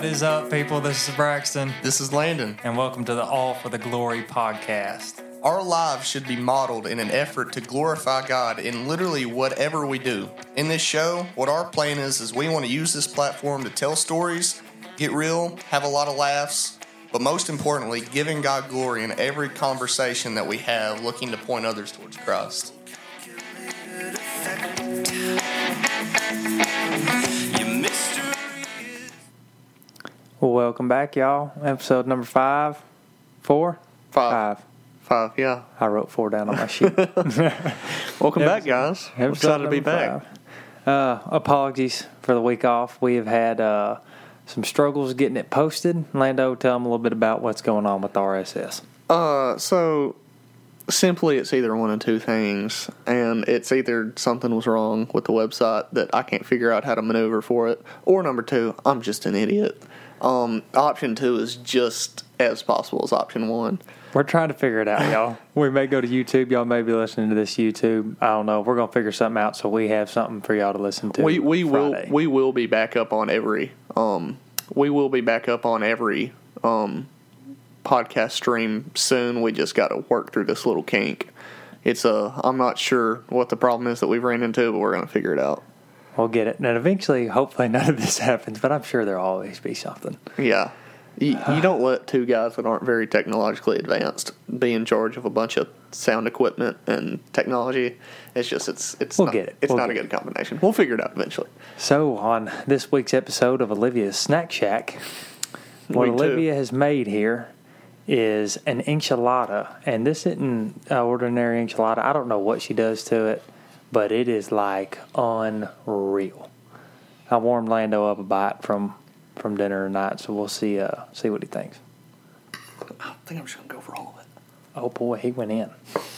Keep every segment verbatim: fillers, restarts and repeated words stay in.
What is up, people? This is Braxton. This is Landon. And welcome to the All for the Glory podcast. Our lives should be modeled in an effort to glorify God in literally whatever we do. In this show, what our plan is, is we want to use this platform to tell stories, get real, have a lot of laughs, but most importantly, giving God glory in every conversation that we have, looking to point others towards Christ. Well, welcome back, y'all. Episode number five. Four? Five. Five. Five, yeah. I wrote four down on my sheet. Welcome back, guys. I'm excited to be back. Uh, apologies for the week off. We have had uh, some struggles getting it posted. Lando, tell them a little bit about what's going on with R S S. Uh, so, simply, it's either one of two things, and it's either something was wrong with the website that I can't figure out how to maneuver for it, or number two, I'm just an idiot. Um, option two is just as possible as option one. We're trying to figure it out, y'all. We may go to YouTube. Y'all may be listening to this YouTube. I don't know. We're going to figure something out so we have something for y'all to listen to. We we Friday. will we will be back up on every um we will be back up on every um podcast stream soon. We just got to work through this little kink. It's a uh, I'm not sure what the problem is that we've ran into, but we're going to figure it out. We'll get it. And eventually, hopefully none of this happens, but I'm sure there'll always be something. Yeah. You, you don't let two guys that aren't very technologically advanced be in charge of a bunch of sound equipment and technology. It's just, it's it's we'll not, get it. It's we'll not a good combination. We'll figure it out eventually. So, on this week's episode of Olivia's Snack Shack, what Week two. Olivia has made here is an enchilada. And this isn't an ordinary enchilada. I don't know what she does to it, but it is like unreal. I warmed Lando up a bite from, from dinner tonight, so we'll see uh, see what he thinks. I think I'm just going to go for all of it. Oh, boy, he went in.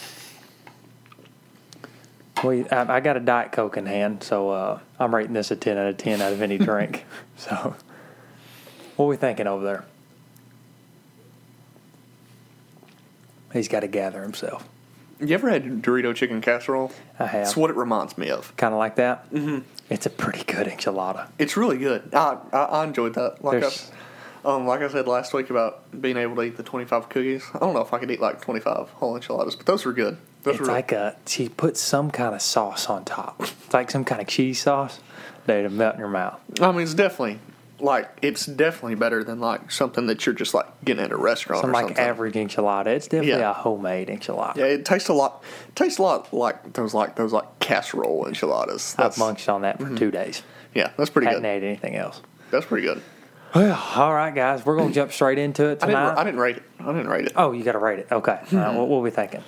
We, I, I got a Diet Coke in hand, so uh, I'm rating this a ten out of ten out of any drink. So, what are we thinking over there? He's got to gather himself. You ever had Dorito chicken casserole? I have. That's what it reminds me of. Kind of like that? Mm-hmm. It's a pretty good enchilada. It's really good. I I, I enjoyed that. Like I, um, like I said last week about being able to eat the twenty-five cookies. I don't know if I could eat like twenty-five whole enchiladas, but those were good. Those It's were like a, she puts some kind of sauce on top. It's like some kind of cheese sauce. Dude, it'll melt in your mouth. I mean, it's definitely, like, it's definitely better than, like, something that you're just, like, getting at a restaurant Some or like something. average enchilada. It's definitely Yeah. a homemade enchilada. Yeah, it tastes a lot, tastes a lot like those, like, those, like, casserole enchiladas. I've munched on that for mm-hmm. two days. Yeah, that's pretty Hadn't good. ate anything else. That's pretty good. Well, all right, guys. We're going to jump straight into it I tonight. didn't, I didn't rate it. I didn't rate it. Oh, you got to rate it. Okay. Mm-hmm. All right, what, what are we thinking?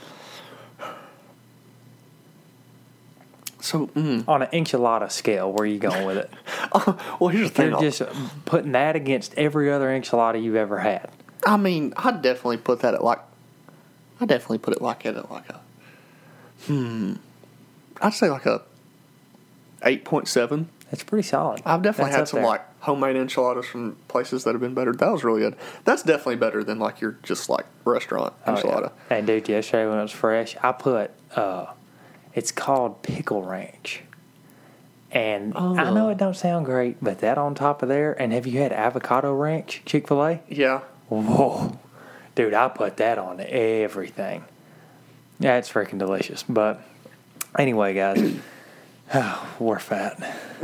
So, mm. On an enchilada scale, where are you going with it? well, here's the thing. You're just putting that against every other enchilada you've ever had. I mean, I'd definitely put that at, like, I definitely put it like at like a, hmm, I'd say like a eight point seven. It's pretty solid. I've definitely That's had up some, there. like, homemade enchiladas from places that have been better. That was really good. That's definitely better than, like, your just, like, restaurant Oh, enchilada. yeah. And, dude, yesterday when it was fresh, I put, uh, it's called Pickle Ranch. And Oh. I know it don't sound great, but that on top of there, and have you had Avocado Ranch, Chick-fil-A? Yeah. Whoa. Dude, I put that on everything. Yeah, it's freaking delicious. But anyway, guys, oh, we're fat.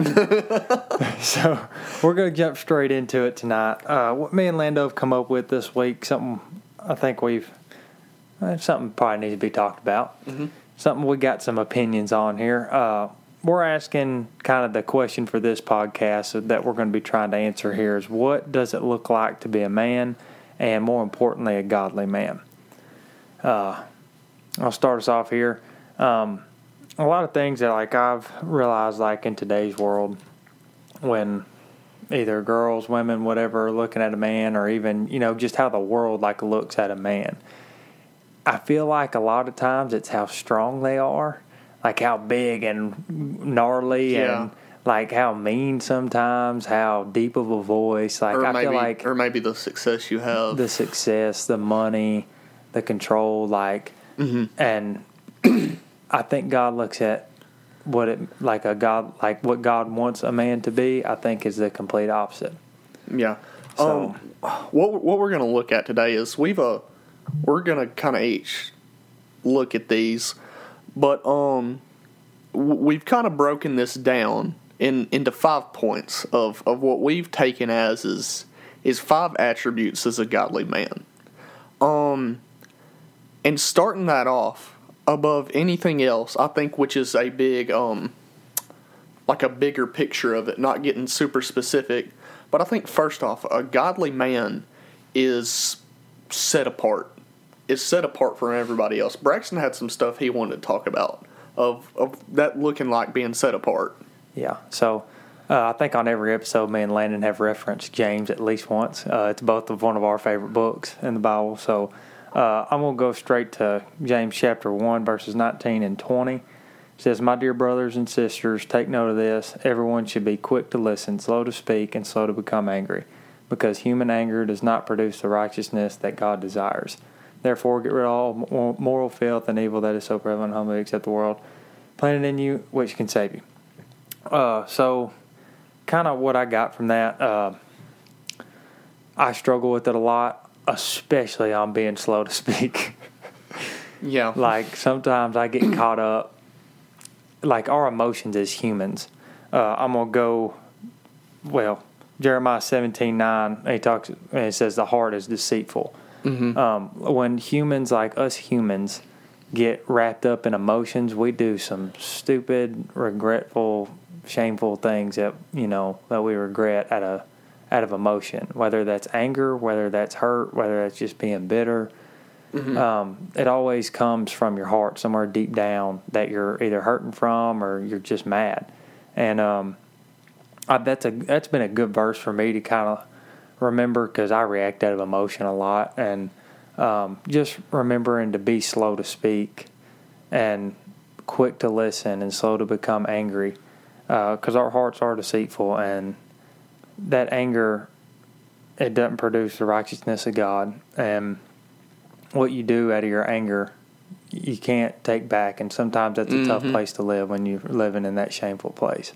So we're going to jump straight into it tonight. Uh, what me and Lando have come up with this week, something I think we've, uh, something probably needs to be talked about. Mm-hmm. Something we got some opinions on here. Uh, we're asking kind of the question for this podcast that we're going to be trying to answer here is, what does it look like to be a man, and more importantly, a godly man? Uh, I'll start us off here. Um, a lot of things that like I've realized like in today's world, when either girls, women, whatever, are looking at a man, or even, you know, just how the world like looks at a man, I feel like a lot of times it's how strong they are, like how big and gnarly Yeah. and like how mean sometimes, how deep of a voice. Like Or I maybe, feel like or maybe the success you have. the success, the money, the control, like, Mm-hmm. and I think God looks at what it like a God like what God wants a man to be. I think is the complete opposite. Yeah. So, um, what what we're going to look at today is we've uh, we're going to kind of each look at these, but um, we've kind of broken this down in into five points of, of what we've taken as is is five attributes as a godly man. Um, and starting that off above anything else, I think, which is a big um, like a bigger picture of it, not getting super specific. But I think first off, a godly man is set apart. Is set apart from everybody else. Braxton had some stuff he wanted to talk about of of that looking like being set apart. Yeah. So uh, I think on every episode, me and Landon have referenced James at least once. Uh, it's both of one of our favorite books in the Bible. So uh, I'm going to go straight to James chapter one, verses nineteen and twenty. It says, "My dear brothers and sisters, take note of this. Everyone should be quick to listen, slow to speak, and slow to become angry, because human anger does not produce the righteousness that God desires. Therefore, get rid of all moral filth and evil that is so prevalent and humbly accept the world planted in you, which can save you." Uh, so, kind of what I got from that, uh, I struggle with it a lot, especially on being slow to speak. Yeah. Like, sometimes I get caught up. Like our emotions as humans, uh, I'm gonna go. Well, Jeremiah seventeen nine. He talks and it says the heart is deceitful. Mm-hmm. Um, when humans like us humans get wrapped up in emotions, we do some stupid, regretful, shameful things that you know that we regret out of out of emotion. Whether that's anger, whether that's hurt, whether that's just being bitter. Mm-hmm. Um, it always comes from your heart, somewhere deep down, that you're either hurting from or you're just mad. And um, I, that's a that's been a good verse for me to kind of remember, because I react out of emotion a lot. And um, just remembering to be slow to speak and quick to listen and slow to become angry, because uh, our hearts are deceitful, and that anger, it doesn't produce the righteousness of God. And what you do out of your anger, you can't take back, and sometimes that's a mm-hmm. tough place to live when you're living in that shameful place.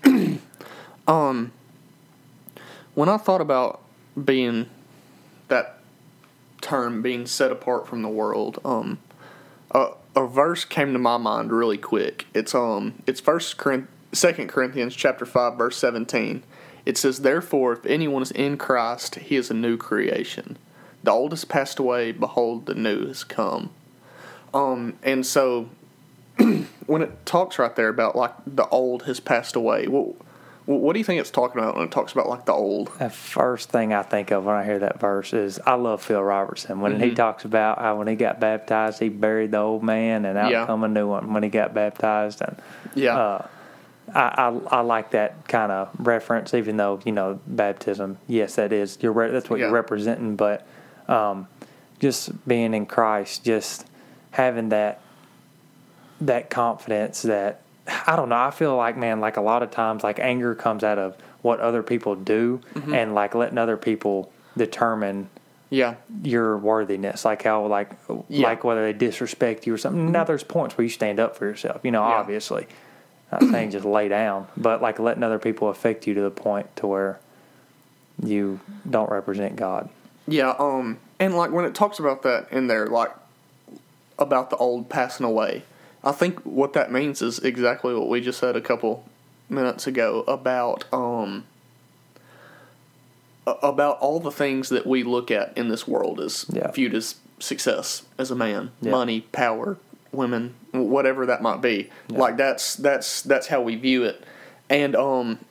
um, when I thought about being that term, being set apart from the world, um, a, a verse came to my mind really quick. It's um, it's First Corinthians, Second Corinthians chapter five, verse seventeen. It says, "Therefore, if anyone is in Christ, he is a new creation. The old has passed away, behold, the new has come." Um, and so, when it talks right there about, like, the old has passed away, what, what do you think it's talking about when it talks about, like, the old? The first thing I think of when I hear that verse is, I love Phil Robertson. When mm-hmm. he talks about how when he got baptized, he buried the old man, and out yeah. come a new one when he got baptized. And yeah. Uh, I, I I like that kind of reference, even though, you know, baptism, yes, that is, you're re- that's what yeah. you're representing, but Um, just being in Christ, just having that that confidence that, I don't know, I feel like, man, like a lot of times, like anger comes out of what other people do, mm-hmm. and like letting other people determine yeah. your worthiness, like how, like, yeah. like whether they disrespect you or something. Mm-hmm. Now there's points where you stand up for yourself, you know, yeah. obviously. Not saying just lay down, but like letting other people affect you to the point to where you don't represent God. Yeah, um, and like when it talks about that in there, like about the old passing away, I think what that means is exactly what we just said a couple minutes ago about um about all the things that we look at in this world as yeah. viewed as success as a man, yeah. money, power, women, whatever that might be. Yeah. Like that's that's that's how we view it, and um,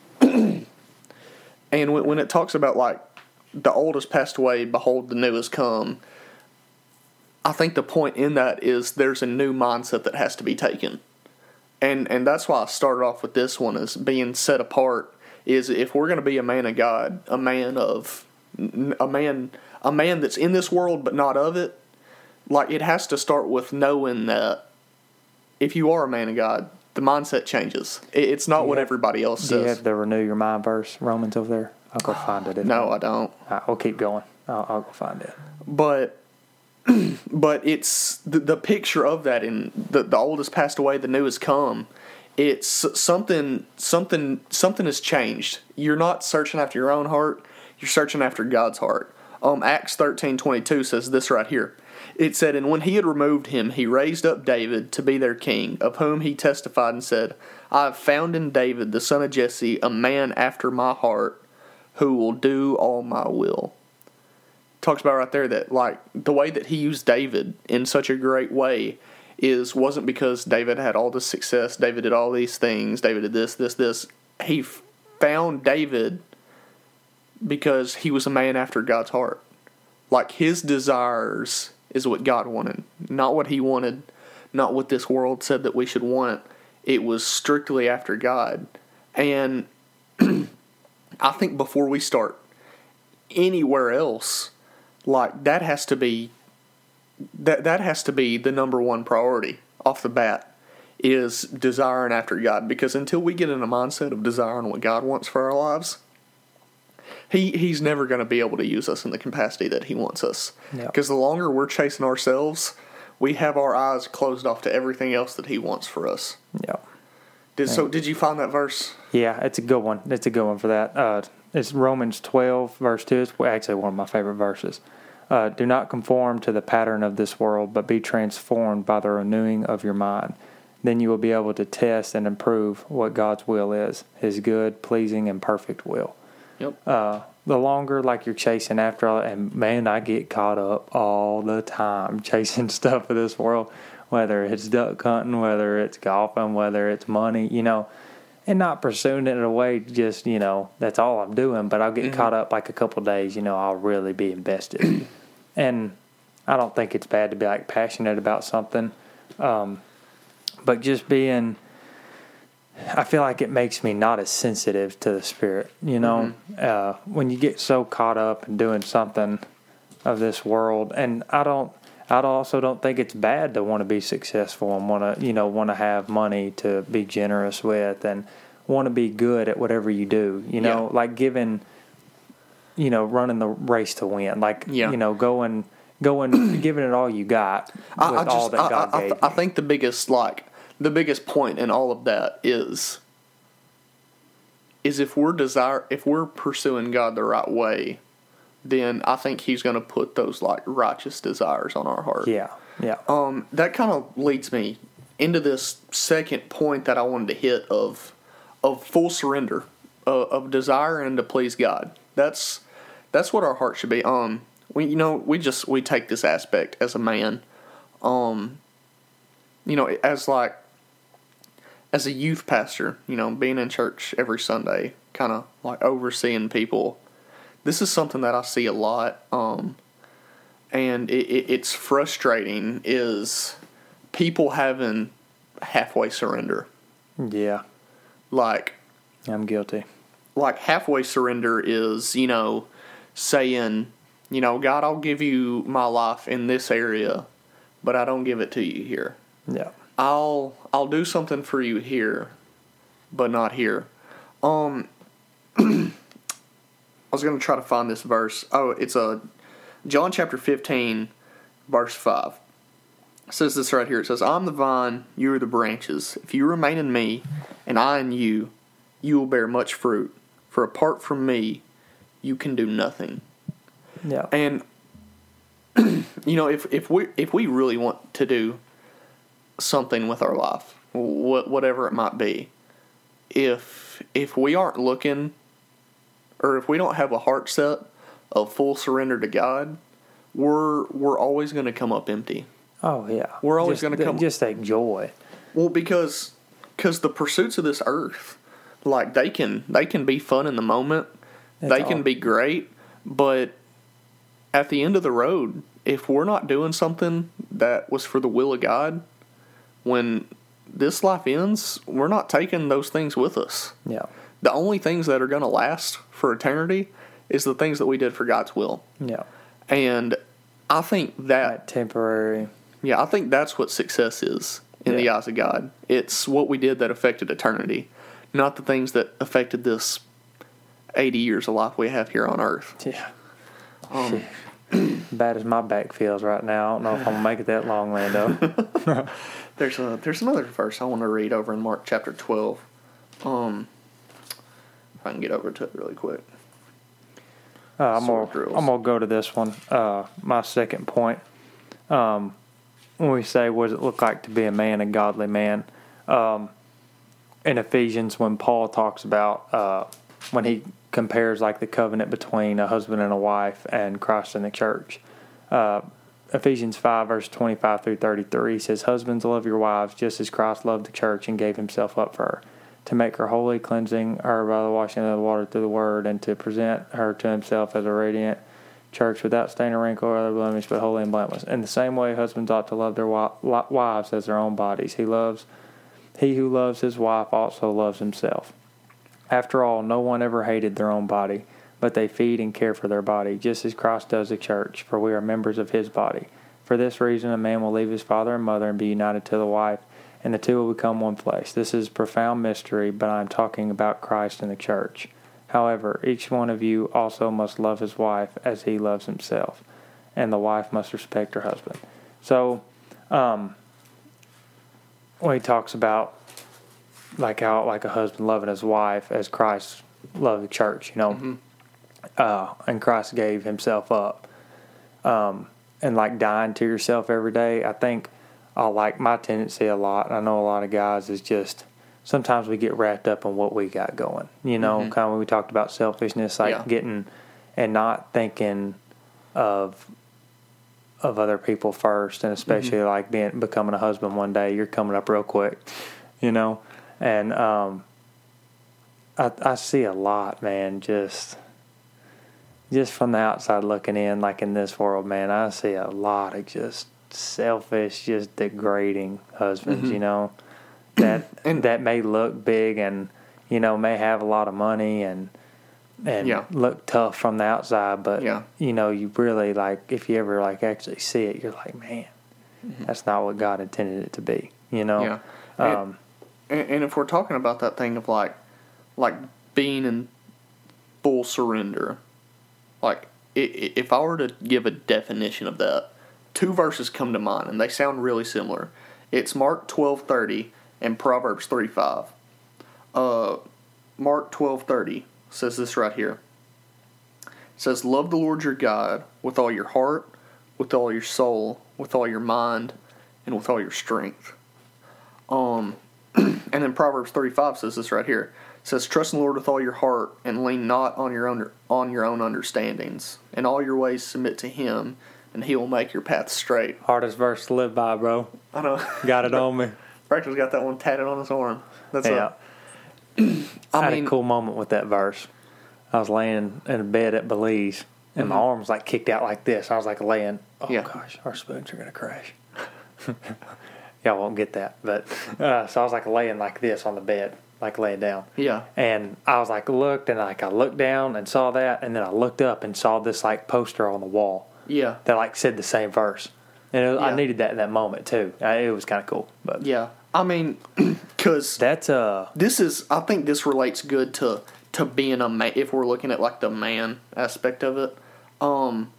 and when, when it talks about like, the old has passed away, behold, the new has come, I think the point in that is there's a new mindset that has to be taken. And and that's why I started off with this one as being set apart, is if we're going to be a man of God, a man of, a man, a man that's in this world but not of it, like it has to start with knowing that if you are a man of God, the mindset changes. It's not what have, everybody else do says. Do you have the renew your mind verse, Romans, over there? I'll go find it. No, I don't. Right, we'll keep going. I'll, I'll go find it. But, but it's the, the picture of that in the the old has passed away, the new has come. It's something, something, something has changed. You're not searching after your own heart. You're searching after God's heart. Um, Acts thirteen twenty-two says this right here. It said, "And when he had removed him, he raised up David to be their king, of whom he testified and said, I have found in David, the son of Jesse, a man after my heart, who will do all my will." Talks about right there that, like, the way that he used David in such a great way is wasn't because David had all this success, David did all these things, David did this, this, this. He found David because he was a man after God's heart. Like, his desires is what God wanted, not what he wanted, not what this world said that we should want. It was strictly after God. And I think before we start anywhere else, like, that has to be that that has to be the number one priority off the bat, is desiring after God. Because until we get in a mindset of desiring what God wants for our lives, He He's never going to be able to use us in the capacity that He wants us. Because the longer we're chasing ourselves, we have our eyes closed off to everything else that He wants for us. Yeah. Did, so did you find that verse? Yeah, it's a good one. It's a good one for that. Uh, it's Romans twelve, verse two. It's actually one of my favorite verses. Uh, Do not conform to the pattern of this world, but be transformed by the renewing of your mind. Then you will be able to test and improve what God's will is, His good, pleasing, and perfect will. Yep. Uh, the longer, like, you're chasing after, and man, I get caught up all the time chasing stuff of this world, whether it's duck hunting, whether it's golfing, whether it's money, you know, and not pursuing it in a way just, you know, that's all I'm doing. But I'll get mm-hmm. caught up like a couple of days, you know, I'll really be invested. And I don't think it's bad to be, like, passionate about something. Um, but just being, I feel like it makes me not as sensitive to the Spirit, you know. Mm-hmm. Uh, when you get so caught up in doing something of this world, and I don't, I also don't think it's bad to want to be successful and want to, you know, want to have money to be generous with and want to be good at whatever you do, you know, yeah. like giving, you know, running the race to win, like, yeah. you know, going, going, giving it all you got with I, I just, all that God I, I, gave I, I think the biggest, like, the biggest point in all of that is, is if we're desire, if we're pursuing God the right way, then I think He's going to put those, like, righteous desires on our heart. Yeah, yeah. Um, that kind of leads me into this second point that I wanted to hit of, of full surrender, uh, of desiring to please God. That's that's what our heart should be. Um, we you know we just we take this aspect as a man, um, you know, as like as a youth pastor, you know, being in church every Sunday, kind of like overseeing people. This is something that I see a lot, um, and it, it, it's frustrating, is people having halfway surrender. Yeah. Like, I'm guilty. Like, halfway surrender is, you know, saying, you know, God, I'll give you my life in this area, but I don't give it to you here. Yeah. I'll I'll do something for you here, but not here. Um... I was going to try to find this verse. Oh, it's a John chapter fifteen, verse five. It says this right here. It says, I'm the vine, you are the branches. If you remain in me, and I in you, you will bear much fruit. For apart from me, you can do nothing. Yeah. And, you know, if, if, we, if we really want to do something with our life, whatever it might be, if if we aren't looking, or if we don't have a heart set of full surrender to God, we're we're always going to come up empty. Oh yeah, we're always going to come. Just take joy. Well, because because the pursuits of this earth, like they can they can be fun in the moment, That's they can all. be great, but at the end of the road, if we're not doing something that was for the will of God, when this life ends, we're not taking those things with us. Yeah. The only things that are going to last for eternity is the things that we did for God's will. Yeah. And I think that... that temporary... Yeah, I think that's what success is in yeah. the eyes of God. It's what we did that affected eternity, not the things that affected this eighty years of life we have here on earth. Yeah. Um, Bad as my back feels right now. I don't know if I'm going to make it that long, Lando. there's a there's another verse I want to read over in Mark chapter twelve. Um... If I can get over to it really quick. Uh, I'm Sword gonna drills. I'm gonna go to this one. Uh, my second point. Um, when we say what does it look like to be a man, a godly man, um, in Ephesians, when Paul talks about uh, when he compares like the covenant between a husband and a wife and Christ and the church. Uh, Ephesians five, verse twenty-five through thirty-three says, "Husbands, love your wives, just as Christ loved the church and gave himself up for her, to make her holy, cleansing her by the washing of the water through the word, and to present her to himself as a radiant church without stain or wrinkle or other blemish, but holy and blameless. In the same way, husbands ought to love their wives as their own bodies. He loves, he who loves his wife also loves himself. After all, no one ever hated their own body, but they feed and care for their body, just as Christ does the church, for we are members of his body. For this reason, a man will leave his father and mother and be united to the wife, and the two will become one flesh. This is a profound mystery, but I am talking about Christ and the church. However, each one of you also must love his wife as he loves himself, and the wife must respect her husband." So, um, when he talks about like how like a husband loving his wife as Christ loved the church, you know, mm-hmm. uh, and Christ gave himself up, um, and like dying to yourself every day. I think I like my tendency a lot, and I know a lot of guys is just sometimes we get wrapped up in what we got going, you know, mm-hmm. kind of when we talked about selfishness, like yeah. getting and not thinking of of other people first, and especially mm-hmm. like being becoming a husband one day, you're coming up real quick, you know, and um, I I see a lot, man, just just from the outside looking in, like in this world, man, I see a lot of just selfish, just degrading husbands, mm-hmm. you know. That and, that may look big and, you know, may have a lot of money and and yeah. look tough from the outside, but yeah. you know, you really like if you ever like actually see it, you're like, man, mm-hmm. that's not what God intended it to be, you know. Yeah. Um, and, and if we're talking about that thing of like like being in full surrender, like if I were to give a definition of that, two verses come to mind, and they sound really similar. It's Mark twelve thirty. And Proverbs three five. Uh, Mark twelve thirty says this right here. It says, "Love the Lord your God with all your heart, with all your soul, with all your mind, and with all your strength." Um, and then Proverbs three five says this right here. It says, "Trust in the Lord with all your heart, and lean not on your own on your own understandings. In all your ways submit to Him, and He will make your path straight." Hardest verse to live by, bro. I know. Got it on me. Practical's got that one tatted on his arm. That's yeah. A, I, I had mean, a cool moment with that verse. I was laying in a bed at Belize, and mm-hmm. my arm was like kicked out like this. I was like laying, oh yeah. gosh, our spoons are going to crash. Y'all won't get that. But uh, so I was like laying like this on the bed, like laying down. Yeah. And I was like looked, and like I looked down and saw that, and then I looked up and saw this like poster on the wall. Yeah. That like said the same verse. And it was, yeah. I needed that in that moment too. It was kind of cool. But yeah. I mean, because that's uh this is. I think this relates good to to being a man. If we're looking at like the man aspect of it, um,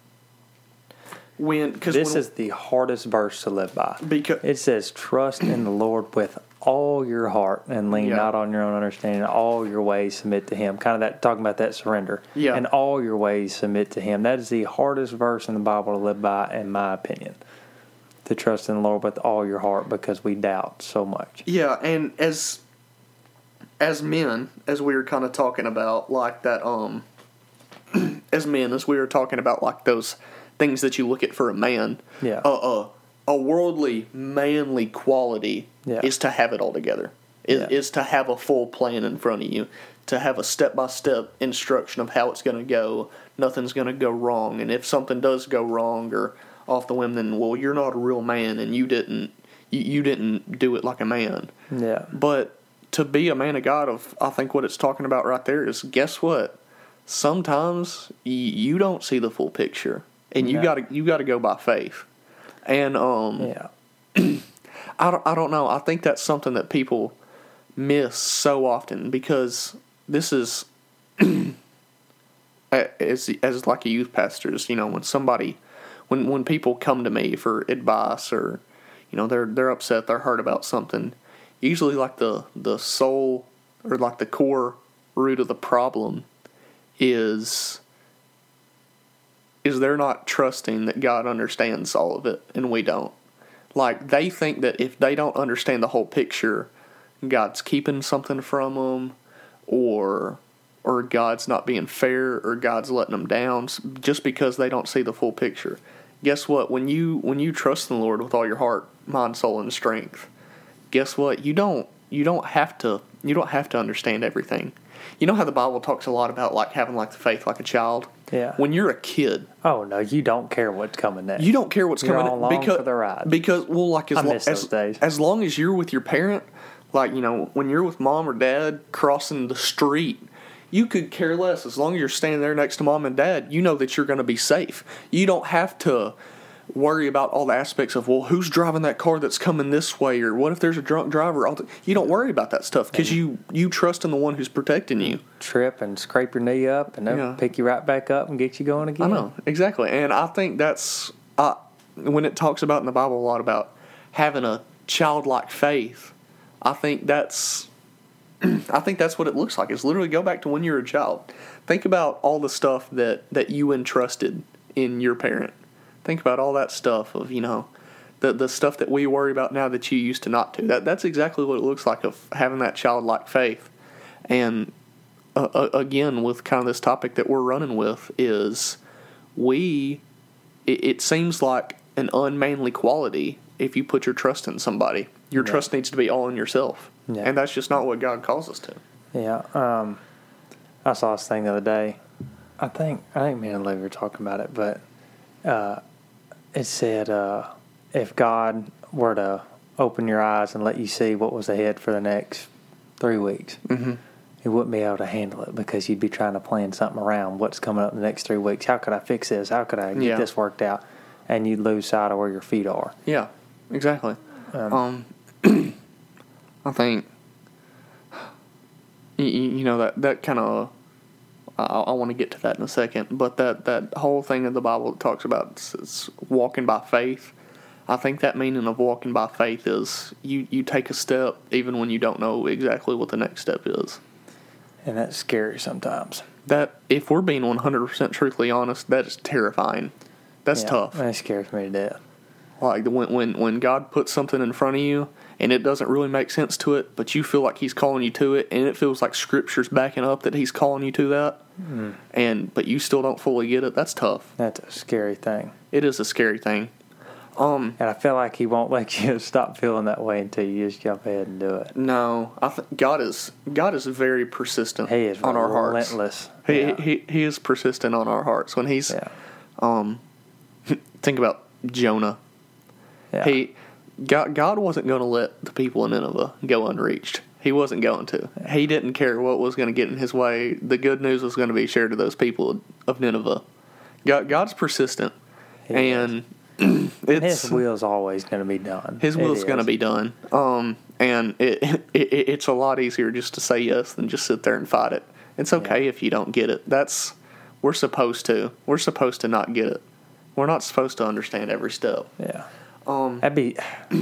when because this when, is the hardest verse to live by. Because it says, "Trust in the Lord with all your heart and lean yeah. not on your own understanding. All your ways submit to Him." Kind of that talking about that surrender. Yeah. And all your ways submit to Him. That is the hardest verse in the Bible to live by, in my opinion. To trust in the Lord with all your heart, because we doubt so much. Yeah, and as as men, as we were kind of talking about, like that, um, as men, as we were talking about, like those things that you look at for a man. Yeah. Uh, uh a worldly, manly quality yeah. is to have it all together. Is, yeah. is to have a full plan in front of you, to have a step by step instruction of how it's going to go. Nothing's going to go wrong, and if something does go wrong or off the whim, then well, you're not a real man, and you didn't you, you didn't do it like a man. Yeah. But to be a man of God, of I think what it's talking about right there is, guess what? Sometimes you, you don't see the full picture, and you no. got to you got to go by faith. And um, yeah, I don't I don't know. I think that's something that people miss so often, because this is as as like a youth pastors, you know, when somebody. When when people come to me for advice, or you know they're they're upset, they're hurt about something, usually like the the soul or like the core root of the problem is is they're not trusting that God understands all of it, and we don't. Like, they think that if they don't understand the whole picture, God's keeping something from them, or or God's not being fair, or God's letting them down just because they don't see the full picture. Guess what? When you when you trust in the Lord with all your heart, mind, soul, and strength, guess what? You don't you don't have to you don't have to understand everything. You know how the Bible talks a lot about like having like the faith like a child? Yeah. When you're a kid, oh no, you don't care what's coming next. you don't care what's You're coming all along because for the ride. because well, like as, I lo- miss those as, days. as long as you're with your parent, like you know when you're with mom or dad crossing the street, you could care less. As long as you're standing there next to mom and dad, you know that you're going to be safe. You don't have to worry about all the aspects of, well, who's driving that car that's coming this way, or what if there's a drunk driver. All the, you don't worry about that stuff because you, you trust in the one who's protecting you. Trip and scrape your knee up, and they'll Yeah. pick you right back up and get you going I again. know, exactly. And I think that's, uh, when it talks about in the Bible a lot about having a childlike faith, I think that's, I think that's what it looks like. It's literally go back to when you were a child. Think about all the stuff that, that you entrusted in your parent. Think about all that stuff of, you know, the the stuff that we worry about now that you used to not do. That That's exactly what it looks like of having that childlike faith. And uh, uh, again, with kind of this topic that we're running with is we, it, it seems like an unmanly quality if you put your trust in somebody. Your Yeah. trust needs to be all in yourself. Yeah. And that's just not what God calls us to. Yeah. Um, I saw this thing the other day. I think I think me and Olivia were talking about it, but uh, it said uh, if God were to open your eyes and let you see what was ahead for the next three weeks, Mm-hmm. you wouldn't be able to handle it because you'd be trying to plan something around what's coming up in the next three weeks. How could I fix this? How could I get Yeah. this worked out? And you'd lose sight of where your feet are. Yeah, exactly. Um, Um, I think you, you know that that kind of I, I want to get to that in a second, but that, that whole thing in the Bible that talks about it's, it's walking by faith. I think that meaning of walking by faith is you, you take a step even when you don't know exactly what the next step is. And that's scary sometimes. That if we're being one hundred percent truthfully honest, that is terrifying. That's Yeah, tough. That scares me to death. Like when when when God puts something in front of you and it doesn't really make sense to it, but you feel like He's calling you to it, and it feels like Scripture's backing up that He's calling you to that, Mm. and but you still don't fully get it. That's tough. That's a scary thing. It is a scary thing. Um, And I feel like He won't let you stop feeling that way until you just jump ahead and do it. no, I think God is God is very persistent He is on our hearts. relentless. He, Yeah. he he is persistent on our hearts when He's. Yeah. Um, think about Jonah. Yeah. He, God, God wasn't going to let the people in Nineveh go unreached. He wasn't going to. He didn't care what was going to get in his way. The good news was going to be shared to those people of Nineveh. God, God's persistent, He and And it's His will's always going to be done. His It will's going to is. be done. Um, and it, it it's a lot easier just to say yes than just sit there and fight it. It's okay Yeah. if you don't get it. That's we're supposed to. We're supposed to not get it. We're not supposed to understand every step. Yeah. Um, That'd be.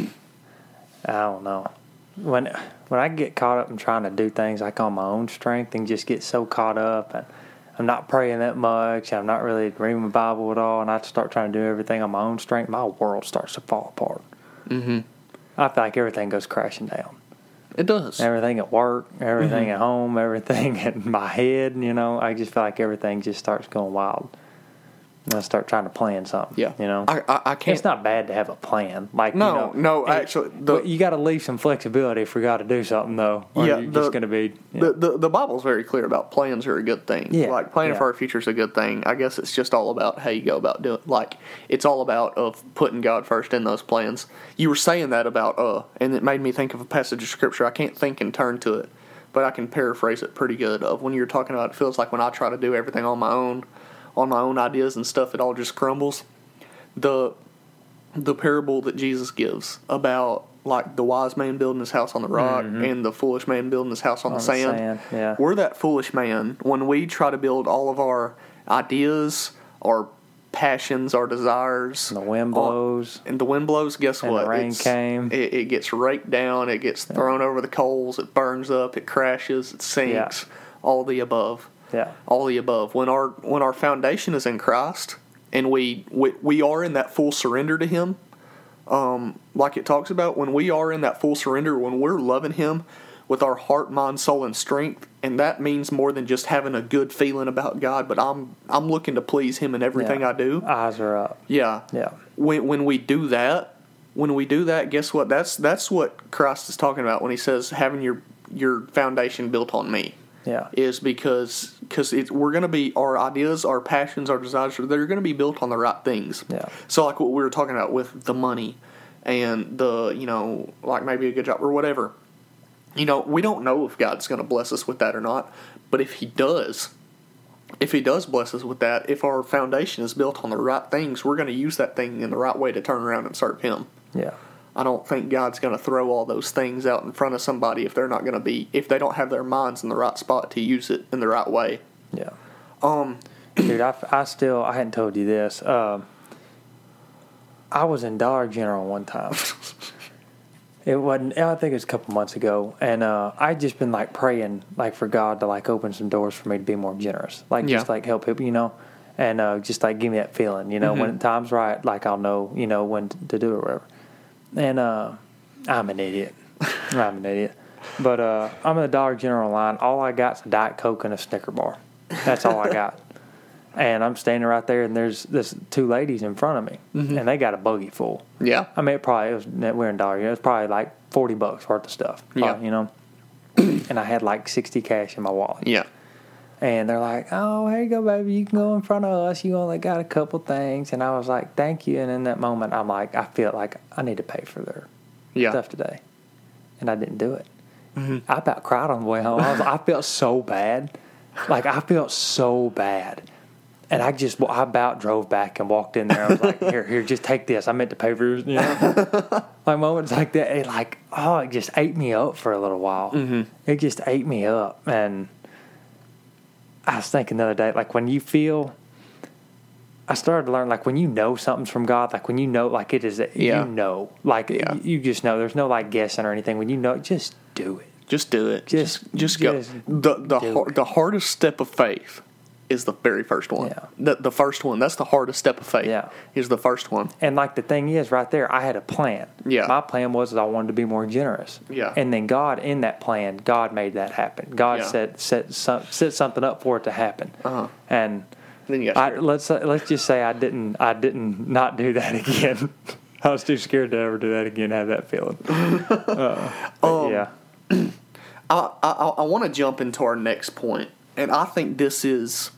I don't know. When when I get caught up in trying to do things like on my own strength and just get so caught up, and I'm not praying that much, I'm not really reading my Bible at all, and I start trying to do everything on my own strength, my world starts to fall apart. mm-hmm. I feel like everything goes crashing down. It does. Everything at work, everything Mhm. at home, everything in my head, you know, I just feel like everything just starts going wild. And I start trying to plan something. Yeah. You know? I, I, I can't. It's not bad to have a plan. Like No, you know, no, it- actually, the- but you got to leave some flexibility if we got to do something, though. Or Yeah, you're the- just going to be. Yeah. The, the the Bible's very clear about plans are a good thing. Yeah, Like planning yeah. for our future is a good thing. I guess it's just all about how you go about doing. Like it's all about of putting God first in those plans. You were saying that about uh, and it made me think of a passage of scripture. I can't think and turn to it, but I can paraphrase it pretty good. Of when you're talking about, it feels like when I try to do everything on my own, on my own ideas and stuff, it all just crumbles. The the parable that Jesus gives about like the wise man building his house on the rock and the foolish man building his house on, On the the sand. sand, yeah. We're that foolish man when we try to build all of our ideas, our passions, our desires. And the wind on- blows. and the wind blows. Guess And the what? rain came. It, it gets raked down. It gets thrown over the coals. It burns up. It crashes. It sinks. All the above. Yeah. All the above. When our when our foundation is in Christ, and we, we we are in that full surrender to Him, um, like it talks about, when we are in that full surrender, when we're loving Him with our heart, mind, soul, and strength, and that means more than just having a good feeling about God, but I'm I'm looking to please Him in everything Yeah. I do. Eyes are up. Yeah. Yeah. When when we do that, when we do that, guess what? That's that's what Christ is talking about when He says having your your foundation built on Me. Yeah. Is because because it's we're going to be, our ideas, our passions, our desires, they're going to be built on the right things. Yeah. So like what we were talking about with the money and the, you know, like maybe a good job or whatever. You know, we don't know if God's going to bless us with that or not, but if He does, if He does bless us with that, if our foundation is built on the right things, we're going to use that thing in the right way to turn around and serve Him. Yeah. I don't think God's going to throw all those things out in front of somebody if they're not going to be, if they don't have their minds in the right spot to use it in the right way. Yeah. Um, Dude, I, I still, I hadn't told you this. Um, I was in Dollar General one time. It wasn't, I think it was a couple months ago. And uh, I'd just been like praying like for God to like open some doors for me to be more generous. Like Yeah. just like help people, you know, and uh, just like give me that feeling, you know, Mm-hmm. when the time's right, like I'll know, you know, when to do it or whatever. And uh, I'm an idiot. I'm an idiot. But uh, I'm in the Dollar General line. All I got's a Diet Coke and a Snicker bar. That's all I got. And I'm standing right there, and there's this two ladies in front of me, Mm-hmm. and they got a buggy full. yeah. I mean, it probably, it was, we're in Dollar General, it was probably like forty bucks worth of stuff. Yeah. Probably, you know? And I had like sixty cash in my wallet. Yeah. And they're like, oh, here you go, baby. You can go in front of us. You only got a couple things. And I was like, thank you. And in that moment, I'm like, I feel like I need to pay for their Yeah. stuff today. And I didn't do it. Mm-hmm. I about cried on the way home. I, was, I felt so bad. Like, I felt so bad. And I just, I about drove back and walked in there. I was like, here, here, just take this. I meant to pay for yours. You know? Like, moments like that, it like, oh, it just ate me up for a little while. Mm-hmm. It just ate me up. And I was thinking the other day, like, when you feel, I started to learn, like, when you know something's from God, like, when you know, like, it is, Yeah. you know. Like, Yeah. you just know. There's no, like, guessing or anything. When you know, just do it. Just do it. Just- just, just go. The the do har- it. the hardest step of faith is the very first one. Yeah. The the first one. That's the hardest step of faith. Yeah. Is the first one. And like the thing is, right there, I had a plan. Yeah. My plan was that I wanted to be more generous. Yeah. And then God, in that plan, God made that happen. God Yeah. set set some, set something up for it to happen. Uh-huh. And Then you got I, scared. let's uh, let's just say I didn't I didn't not do that again. I was too scared to ever do that again. Have that feeling. Uh, but Um, yeah. I I, I want to jump into our next point, and I think this is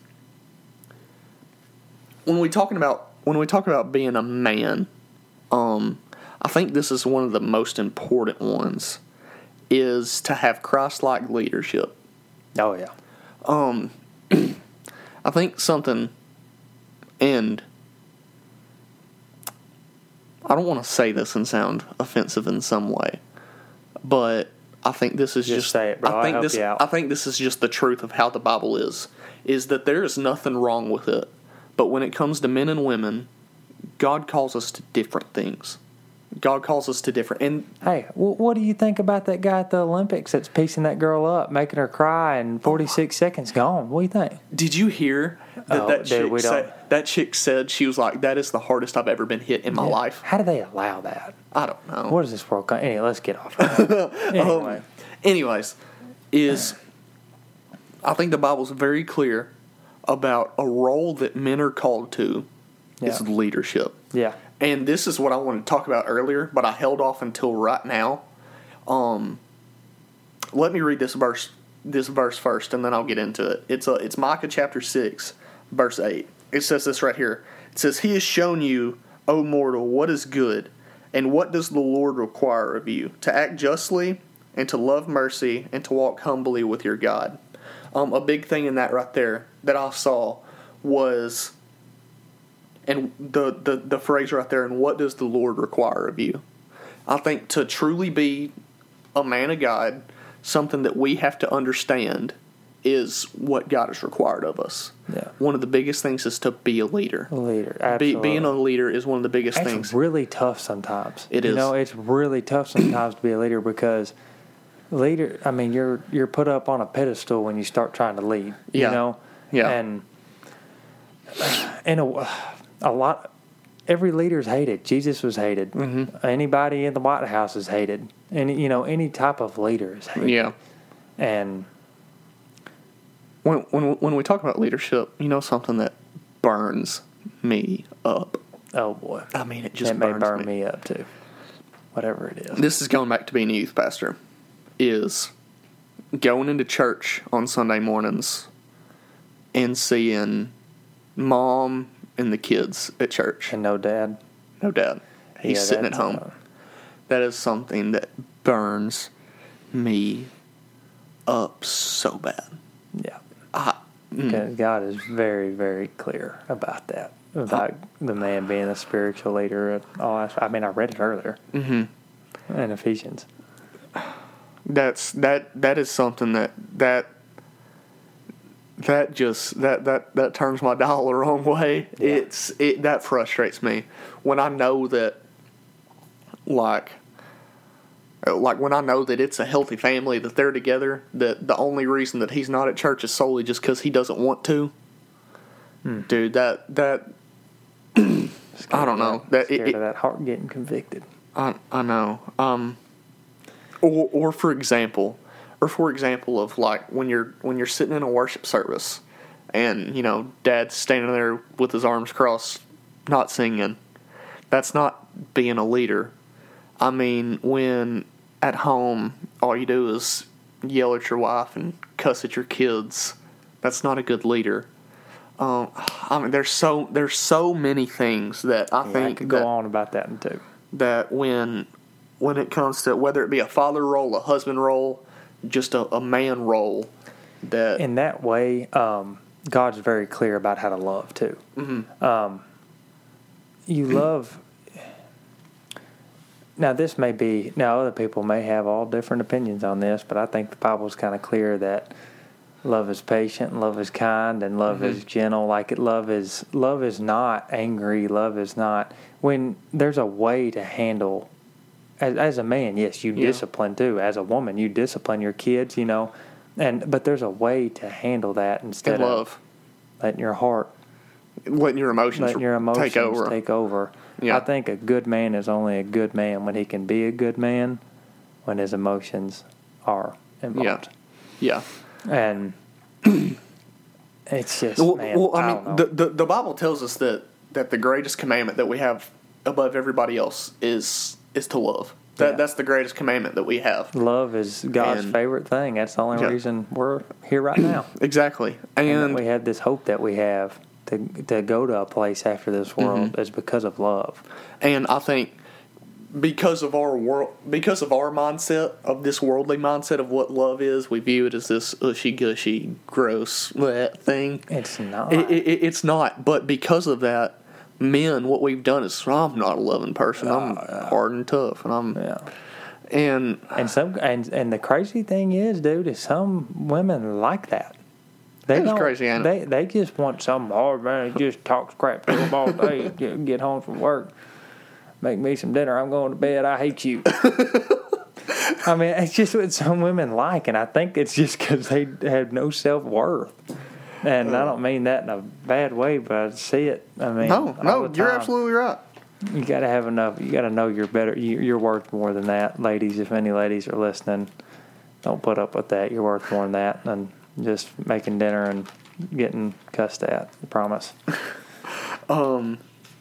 when we talking about when we talk about being a man. Um, I think this is one of the most important ones, is to have Christ-like leadership. Oh yeah. Um, I think something, and I don't want to say this and sound offensive in some way, but I think this is Just just, say it, bro. I I'll think help this you out. I think this is just the truth of how the Bible is, is that there is nothing wrong with it. But when it comes to men and women, God calls us to different things. God calls us to different, and Hey, wh- what do you think about that guy at the Olympics that's piecing that girl up, making her cry, and forty-six seconds gone? What do you think? did you hear that Oh, that dude, chick we don't- said, that chick said she was like, that is the hardest I've ever been hit in my life? How do they allow that? I don't know. What is this world? co- Anyway, let's get off. That. Anyway, Um, anyways, is I think the Bible's very clear about a role that men are called to is Yeah. leadership. yeah, And this is what I wanted to talk about earlier, but I held off until right now. Um, let me read this verse this verse first, and then I'll get into it. It's a, it's Micah chapter six, verse eight. It says this right here. It says, "He has shown you, O mortal, what is good, and what does the Lord require of you? To act justly, and to love mercy, and to walk humbly with your God." Um, a big thing in that right there that I saw was, and the, the, the phrase right there, and what does the Lord require of you? I think to truly be a man of God, something that we have to understand is what God has required of us. Yeah. One of the biggest things is to be a leader. a leader. Be, Absolutely. being a leader is one of the biggest It's things. really tough sometimes. It you is. know, it's really tough sometimes to be a leader because leader. I mean, you're you're put up on a pedestal when you start trying to lead. Yeah. You know. Yeah. And in a a lot. Every leader is hated. Jesus was hated. Mm-hmm. Anybody in the White House is hated. Any you know any type of leader is hated. Yeah. And when when when we talk about leadership, you know something that burns me up. oh boy, I mean, it just it may burns burn me. me up too. Whatever it is. This is going back to being a youth pastor. Is going into church on Sunday mornings and seeing mom and the kids at church. And no dad. No dad. He's Yeah, sitting at that's, home. uh, That is something that burns me up so bad. Yeah. I, mm, God is very, very clear about that. About the man being a spiritual leader. And all that. I mean, I read it earlier mm-hmm. in Ephesians. That's that. That is something that that that just that that that turns my dial the wrong way. Yeah. It's it that frustrates me when I know that, like, like when I know that it's a healthy family, that they're together. That the only reason that he's not at church is solely just because he doesn't want to. Hmm. Dude, that that I don't know. That, That scared it, of that heart getting convicted. I I know. Um, or or for example, or for example of like when you're when you're sitting in a worship service, and you know Dad's standing there with his arms crossed, not singing. That's not being a leader. I mean, when at home all you do is yell at your wife and cuss at your kids, that's not a good leader. Um, I mean, there's so there's so many things that I Yeah, think I could go that, on about that one too. that when when it comes to whether it be a father role, a husband role, just a, a man role, that In that way, um, God's very clear about how to love too. mm-hmm. Um, you love. Now, this may be. Now, other people may have all different opinions on this, but I think the Bible's kind of clear that love is patient, and love is kind, and love Mm-hmm. is gentle. Like it, love is love is not angry. Love is not when there's a way to handle. As, as a man, yes, you Yeah. discipline too. As a woman, you discipline your kids. You know, and but there's a way to handle that instead and love, of letting your heart, letting your emotions, letting your emotions take over. Take over. Yeah. I think a good man is only a good man when he can be a good man when his emotions are involved. Yeah. And it's just, Well, man, well, I I mean, don't the, know. the the Bible tells us that, that the greatest commandment that we have above everybody else is is to love. That Yeah. that's the greatest commandment that we have. Love is God's And- favorite thing. That's the only Yeah. reason we're here right now. Exactly, And, and, that we have this hope that we have to to go to a place after this world Mm-hmm. is because of love. and I think because of our world, because of our mindset of this worldly mindset of what love is, we view it as this ushy gushy, gross bleh thing. It's not. It, it, it's not, but because of that, men, what we've done is I'm not a loving person. I'm hard and tough, and I'm yeah. and And some and and the crazy thing is, dude, is some women like that. They That is don't- crazy, ain't they it? they just want some hard man who just talks crap to them all day. get, get home from work, make me some dinner. I'm going to bed. I hate you. I mean, it's just what some women like, and I think it's just because they have no self worth. And I don't mean that in a bad way, but I see it. I mean, no, all no, the you're time. absolutely right. You got to have enough. You got to know you're better. You, you're worth more than that, ladies. If any ladies are listening, don't put up with that. You're worth more than that than just making dinner and getting cussed at. I promise. Um,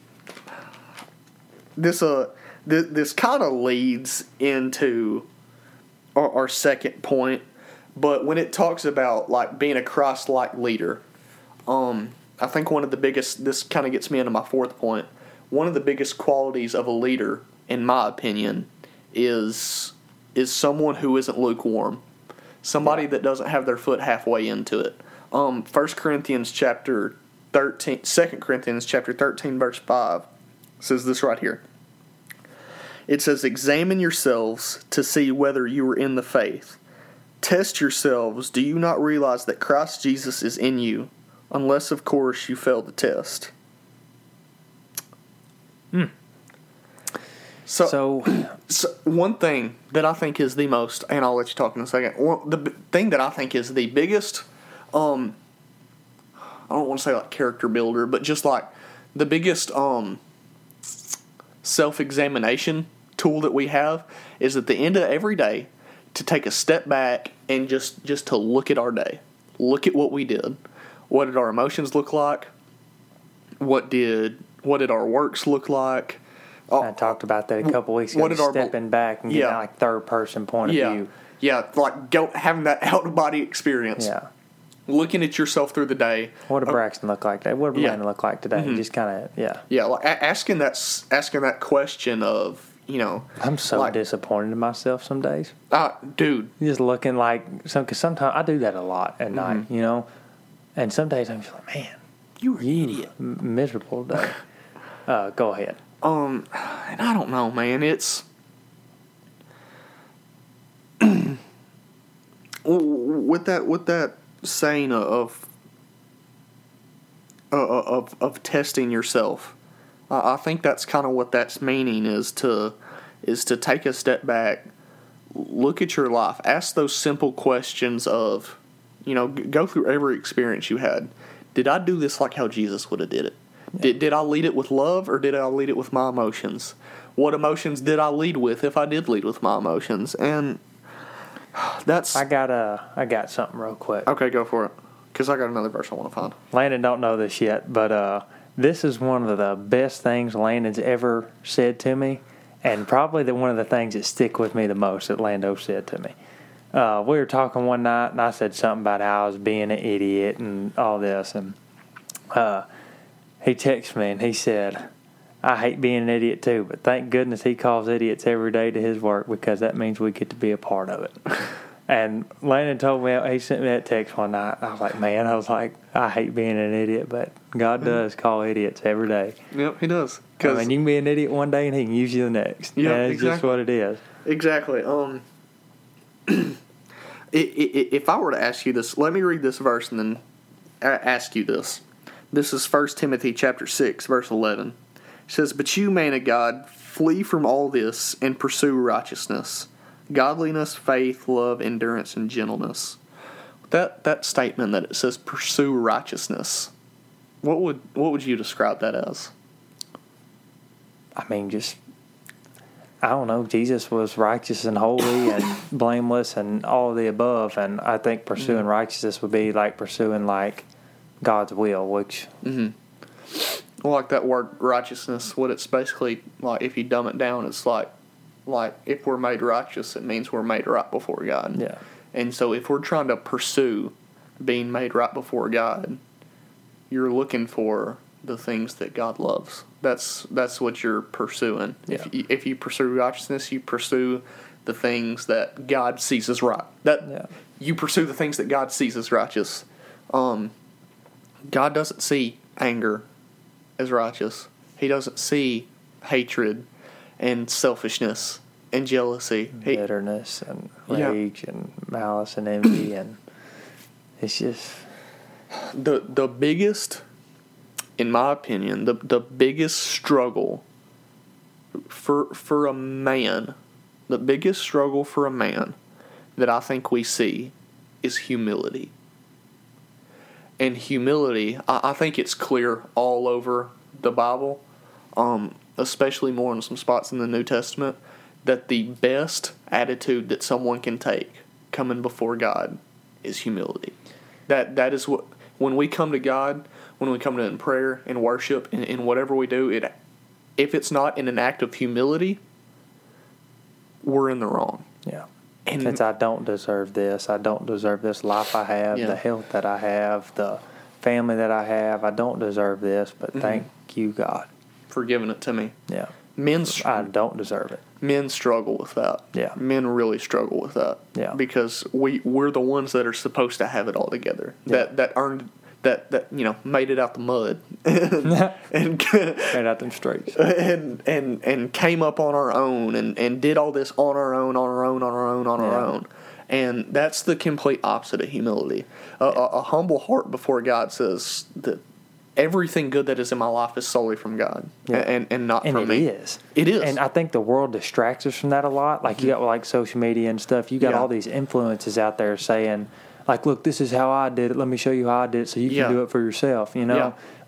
this uh, this, this kind of leads into our, our second point, but when it talks about like being a Christ-like leader, um, I think one of the biggest. This kind of gets me into my fourth point. One of the biggest qualities of a leader, in my opinion, is is someone who isn't lukewarm, somebody Yeah. that doesn't have their foot halfway into it. Um, First Corinthians chapter thirteen, Second Corinthians chapter thirteen, verse five says this right here. It says, "Examine yourselves to see whether you are in the faith. Test yourselves. Do you not realize that Christ Jesus is in you? Unless, of course, you fail the test." Hmm. So, So, so one thing that I think is the most, and I'll let you talk in a second. One, the b- thing that I think is the biggest, um, I don't want to say like character builder, but just like the biggest um, self-examination tool that we have is at the end of every day to take a step back and just, just to look at our day. Look at what we did. What did our emotions look like? What did what did our works look like? I talked about that a couple weeks ago. What did our stepping back and getting yeah. like third person point of yeah. view. Yeah, like go, having that out of body experience. Yeah. Looking at yourself through the day. What did Braxton look like today? What did Yeah. Brandon look like today? Mhm. Just kind of, yeah. Yeah, like a- asking that s- asking that question of, you know, I'm so like, disappointed in myself some days. uh, dude. Just looking like some, because sometimes I do that a lot at night, Mm-hmm. you know. And some days I'm just like, man, You were an idiot. m- miserable day. uh, go ahead. Um, and I don't know, man. It's with that with that saying of uh, of of testing yourself. I I think that's kind of what that's meaning is to is to take a step back, look at your life, ask those simple questions of, you know, g- go through every experience you had. Did I do this like how Jesus would have did it? Did did I lead it with love or did I lead it with my emotions? What emotions did I lead with if I did lead with my emotions? And that's I got uh, I got something real quick. okay. Go for it, because I got another verse I want to find. Landon don't know this yet, but uh, this is one of the best things Landon's ever said to me, and probably the one of the things that stick with me the most that Lando said to me. Uh, we were talking one night, and I said something about how I was being an idiot and all this, and uh, he texted me and he said, I hate being an idiot too, but thank goodness he calls idiots every day to his work because that means we get to be a part of it. And Landon told me, he sent me that text one night. I was like, man, I was like, I hate being an idiot, but God does call idiots every day. Yep, he does. I mean, you can be an idiot one day and he can use you the next. Yeah, That's exactly. just what it is. Exactly. Um, i- i- if I were to ask you this, let me read this verse and then a- ask you this. This is First Timothy chapter six, verse eleven. It says, "But you, man of God, flee from all this and pursue righteousness, godliness, faith, love, endurance, and gentleness." That that statement that it says pursue righteousness, what would what would you describe that as? I mean, just, I don't know, Jesus was righteous and holy and blameless and all of the above, and I think pursuing Mm-hmm. righteousness would be like pursuing, like, God's will, which, Mm-hmm. Well, like that word righteousness, what it's basically like, if you dumb it down, it's like, like if we're made righteous, it means we're made right before God. yeah, And so if we're trying to pursue being made right before God, you're looking for the things that God loves. That's that's what you're pursuing. Yeah. If you, if you pursue righteousness, you pursue the things that God sees as right. That Yeah. you pursue the things that God sees as righteous. Um, God doesn't see anger as righteous. He doesn't see hatred and selfishness and jealousy. He, bitterness and Yeah. rage and malice and envy, and it's just, the the biggest, in my opinion, the the biggest struggle for for a man, the biggest struggle for a man that I think we see is humility. And humility, I, I think it's clear all over the Bible, um, especially more in some spots in the New Testament, that the best attitude that someone can take coming before God is humility. That that is what, when we come to God, when we come to in prayer and worship and in whatever we do, it if it's not in an act of humility, we're in the wrong. yeah. And It's, I don't deserve this. I don't deserve this life I have, Yeah. the health that I have, the family that I have. I don't deserve this, but Mm-hmm. thank you, God. for giving it to me. Yeah. Men str- I don't deserve it. men struggle with that. Yeah. Men really struggle with that. Yeah. Because we we're the ones that are supposed to have it all together. Yeah. That that earned that that you know made it out the mud and and, Straight out them streets. and and and came up on our own and and did all this on our own, on our own, on our own, on our Yeah. own. And that's the complete opposite of humility. A, a, a humble heart before God says that everything good that is in my life is solely from God, Yeah. and and not And from it me. is. It is. And I think the world distracts us from that a lot. Like, you got like social media and stuff. You got Yeah. all these influences out there saying, like, look, this is how I did it. Let me show you how I did it so you can Yeah. do it for yourself, you know? Yeah.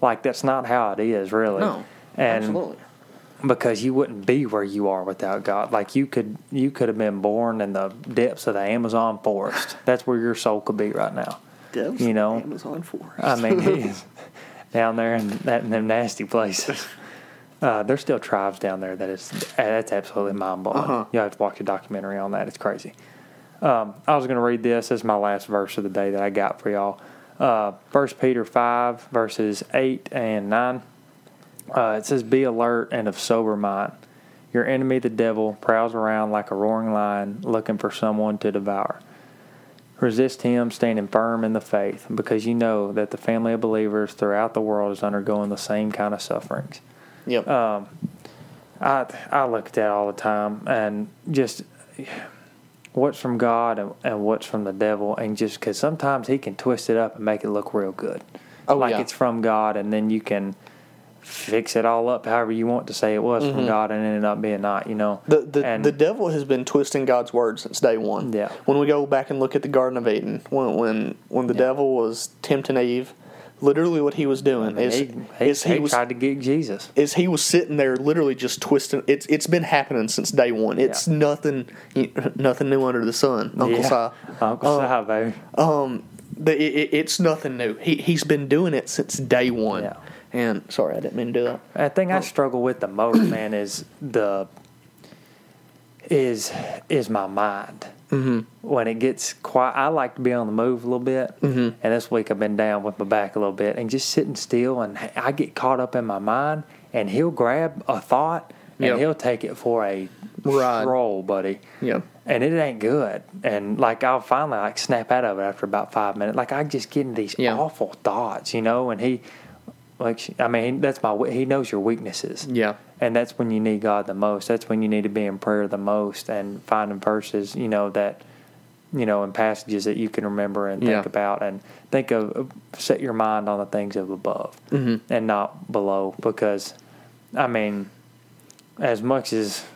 Like, that's not how it is, really. No, and absolutely. Because you wouldn't be where you are without God. Like, you could you could have been born in the depths of the Amazon forest. That's where your soul could be right now. Depths you know, of the Amazon forest. I mean, he's down there in that in them nasty places. Uh, there's still tribes down there that is that's absolutely mind blowing. Uh-huh. You have to watch a documentary on that. It's crazy. Um, I was going to read this. This is my last verse of the day that I got for y'all. Uh, First Peter five, verses eight and nine. Uh, it says, "Be alert and of sober mind. Your enemy, the devil, prowls around like a roaring lion, looking for someone to devour. Resist him, standing firm in the faith, because you know that the family of believers throughout the world is undergoing the same kind of sufferings." Yep. Um, I I look at that all the time, and just what's from God and, and what's from the devil, and just because sometimes he can twist it up and make it look real good, Oh, like yeah. it's from God, and then you can fix it all up however you want to say it was Mm-hmm. from God, and it ended up being not. You know, The the, and, the devil has been twisting God's word since day one. Yeah. When we go back and look at the Garden of Eden, when when, when the Yeah. devil was tempting Eve, literally what he was doing is, he, he, is he, he was tried to get Jesus. is he was sitting there literally just twisting. It's it's been happening since day one. It's Yeah. nothing nothing new under the sun, Uncle yeah. Si. Uncle Um, Si, baby. Um, the, it, it- it's nothing new. He he's been doing it since day one. Yeah. And sorry, I didn't mean to do that. The thing I struggle with the most, man, is the is is my mind. Mm-hmm. When it gets quiet, I like to be on the move a little bit. Mm-hmm. And this week I've been down with my back a little bit, and just sitting still, and I get caught up in my mind. And he'll grab a thought, and Yep. he'll take it for a Right. stroll, buddy. Yeah. And it ain't good. And like I'll finally like snap out of it after about five minutes. Like I just get in these Yeah. awful thoughts, you know. And he, like, I mean, that's my. He knows your weaknesses. Yeah. And that's when you need God the most. That's when you need to be in prayer the most, and finding verses, you know, that, you know, and passages that you can remember and think Yeah. about, and think of, set your mind on the things of above Mm-hmm. and not below. Because, I mean, as much as,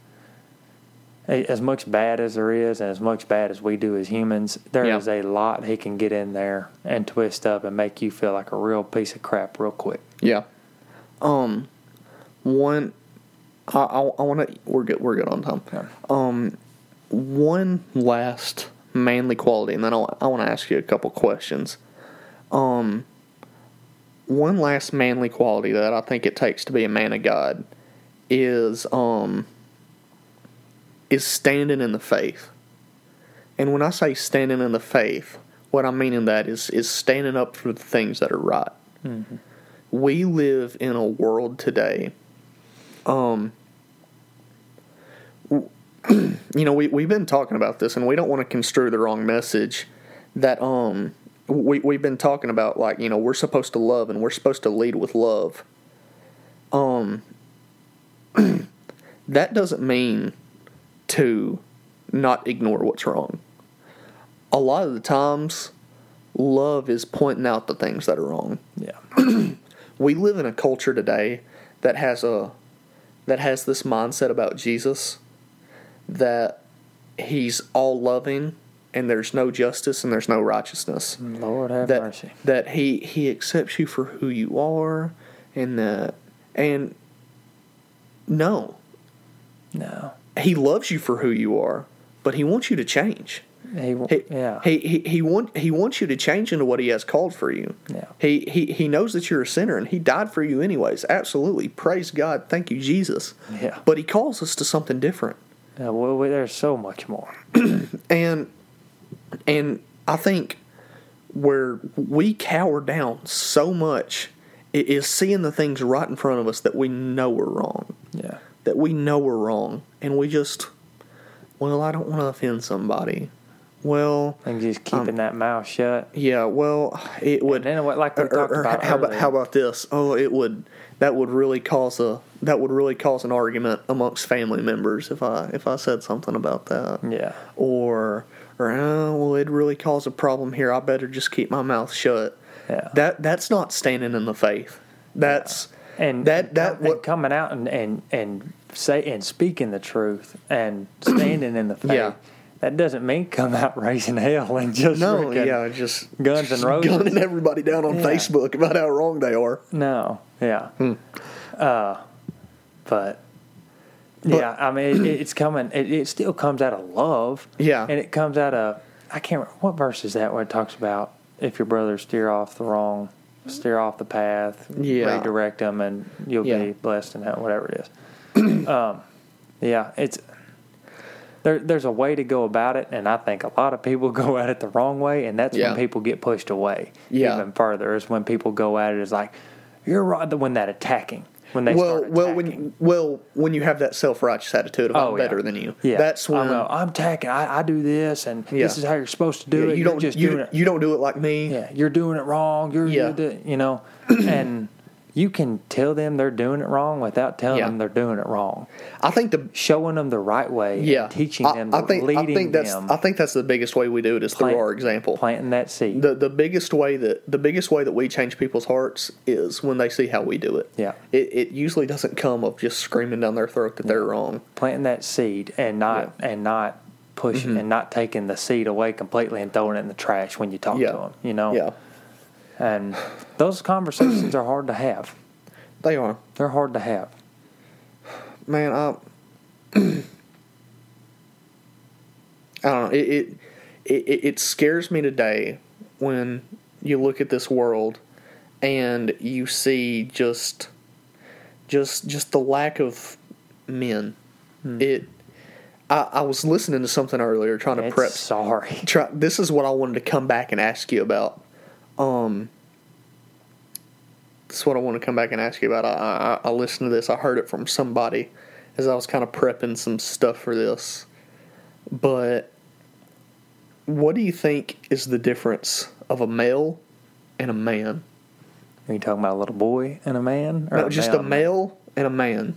as much bad as there is, and as much bad as we do as humans, there Yeah. is a lot he can get in there and twist up and make you feel like a real piece of crap real quick. Yeah. Um, one, I, I, I want to. We're good. We're good on time. Yeah. Um, one last manly quality, and then I'll, I want to ask you a couple questions. Um, one last manly quality that I think it takes to be a man of God is um is standing in the faith. And when I say standing in the faith, what I mean in that is is standing up for the things that are right. Mm-hmm. We live in a world today. Um, you know, we we've been talking about this, and we don't want to construe the wrong message. That um, we we've been talking about, like, you know, we're supposed to love, and we're supposed to lead with love. Um, that doesn't mean to not ignore what's wrong. A lot of the times, love is pointing out the things that are wrong. Yeah. We live in a culture today that has a that has this mindset about Jesus, that he's all loving and there's no justice and there's no righteousness. Lord have that mercy. that he he accepts you for who you are, and that and no, No. he loves you for who you are, but he wants you to change. He, He, yeah. he, he, he, want, he wants you to change into what he has called for you. Yeah. He, he, he knows that you're a sinner, and he died for you anyways. Absolutely. Praise God. Thank you, Jesus. Yeah. But he calls us to something different. Yeah, well, we, there's so much more. And and I think where we cower down so much is seeing the things right in front of us that we know are wrong. Yeah. That we know are wrong. And we just, well, I don't want to offend somebody. Well, And just keeping um, that mouth shut. yeah, well, it would. And then what, like we or, talked or about how about earlier. how about this? Oh, it would. That would really cause a. That would really cause an argument amongst family members if I if I said something about that. Yeah. Or or oh, well, it'd really cause a problem here. I better just keep my mouth shut. Yeah. That that's not standing in the faith. That's And that that and what coming out and, and, and say and speaking the truth and standing in the faith. Yeah. that doesn't mean come out raising hell and just No, freaking yeah, just Guns N' Roses. gunning everybody down on Yeah. Facebook about how wrong they are. No, yeah. Hmm. Uh, but, But- yeah, I mean, it, it's coming. It, it still comes out of love. Yeah. And it comes out of, I can't remember, what verse is that where it talks about if your brothers steer off the wrong, steer off the path, Yeah. redirect them, and you'll Yeah. be blessed in hell, whatever it is. um, yeah, it's, there, there's a way to go about it, and I think a lot of people go at it the wrong way, and that's Yeah. when people get pushed away Yeah. even further, is when people go at it as like, you're right, when that attacking. When they well, start well, attacking. when you, well, when you have that self-righteous attitude of I'm Oh, yeah. better than you, Yeah. that's when I'm, uh, I'm attacking. I, I do this, and Yeah. this is how you're supposed to do yeah, it. you You're don't just you, doing it. you don't do it like me. Yeah, you're doing it wrong. You're, Yeah. you're do- you know, and you can tell them they're doing it wrong without telling Yeah. them they're doing it wrong. I think the Showing them the right way, yeah, and teaching I, them, I the, think leading I think that's them, I think that's the biggest way we do it is plant- through our example. planting that seed. The the biggest way that the biggest way that we change people's hearts is when they see how we do it. Yeah. It it usually doesn't come of just screaming down their throat that they're wrong. planting that seed and not and not pushing Mm-hmm. and not taking the seed away completely and throwing it in the trash when you talk Yeah. to them. You know. Yeah. And those conversations are hard to have. They are. They're hard to have. Man, I I don't know. It, it it it scares me today when you look at this world and you see just just just the lack of men. It I, I was listening to something earlier trying to It's prep sorry. try, this is what I wanted to come back and ask you about. Um, this is what I want to come back and ask you about. I, I, I listened to this. I heard it from somebody as I was kind of prepping some stuff for this. But what do you think is the difference of a male and a man? Are you talking about a little boy and a man? Or No, just a male and a man.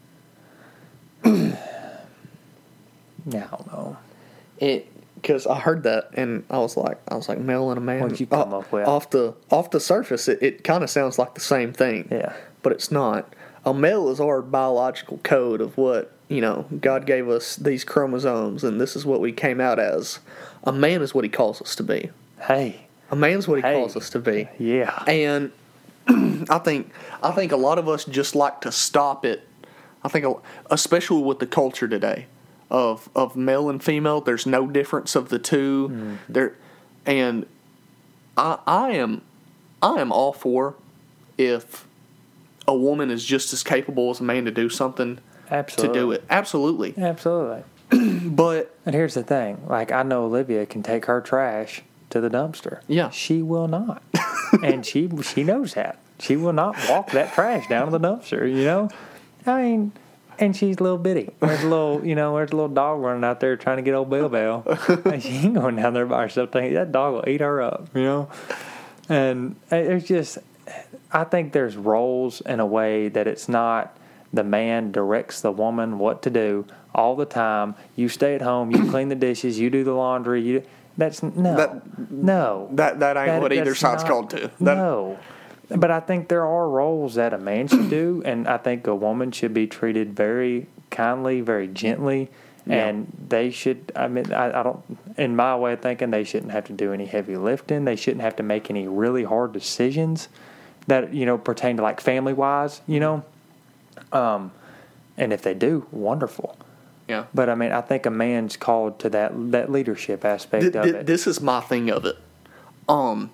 Yeah, I don't know. It because I heard that and I was like, I was like, male and a man. What'd you come O- up with? Off the off the surface, it, it kind of sounds like the same thing. Yeah. But it's not. A male is our biological code of what, you know, God gave us these chromosomes and this is what we came out as. A man is what he calls us to be. Hey. A man's what he Hey. calls us to be. Yeah. And I think I think a lot of us just like to stop it. I think, a- especially with the culture today of of male and female, there's no difference of the two. Mm. There, and I I am I am all for if a woman is just as capable as a man to do something Absolutely. to do it. Absolutely. Absolutely. But And here's the thing. Like, I know Olivia can take her trash to the dumpster. Yeah. She will not. And she she knows that. She will not walk that trash down to the dumpster, you know? I mean, and she's little bitty. There's a little, you know, there's a little dog running out there trying to get old Bell Bell. And she ain't going down there by herself thinking, that dog will eat her up, you know? And it's just, I think there's roles in a way that it's not the man directs the woman what to do all the time. You stay at home, you clean the dishes, you do the laundry. You that's no, That- no. that that ain't what either that's side's not- called to. That, no, but I think there are roles that a man should do, and I think a woman should be treated very kindly, very gently, and they should. I mean, I, I don't. In my way of thinking, they shouldn't have to do any heavy lifting. They shouldn't have to make any really hard decisions that you know pertain to like family wise. You know, um, and if they do, wonderful. yeah. But I mean, I think a man's called to that that leadership aspect Th- of th- it. This is my thing of it. Um,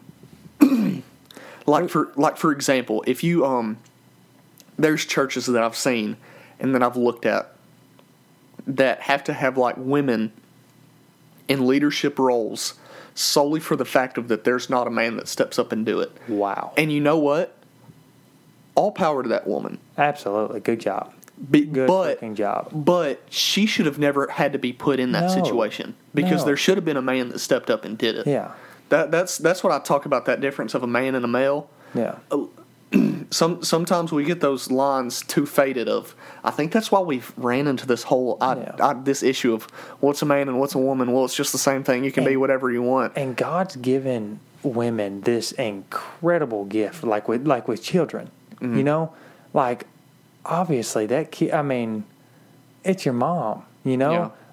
like for like for example, if you um, there's churches that I've seen and that I've looked at that have to have like women in leadership roles solely for the fact of that there's not a man that steps up and do it. Wow. And you know what? All power to that woman. Absolutely. Good job. Be, Good but freaking job. but she should have never had to be put in that No. situation because No. there should have been a man that stepped up and did it. Yeah. That that's that's what I talk about, that difference of a man and a male. Yeah. Some sometimes we get those lines too faded of. I think that's why we've ran into this whole I, Yeah. I, this issue of what's a man and what's a woman. Well, it's just the same thing. You can be And- whatever you want. And God's given women this incredible gift, like with like with children. Mm-hmm. You know, like obviously that kid. I mean, it's your mom. You know, Yeah.